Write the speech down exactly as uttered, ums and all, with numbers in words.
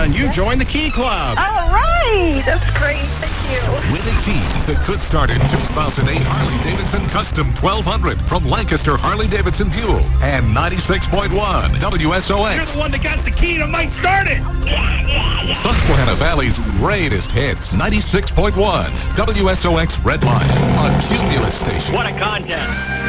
and you join the Key Club. All right. That's great. Thank you. With a key that could start in two thousand eight Harley-Davidson Custom twelve hundred from Lancaster Harley-Davidson Fuel and ninety-six point one W S O X. You're the one that got the key to might start it. Susquehanna Valley's greatest hits. ninety-six point one W S O X Red Line on Cumulus Station. What a contest.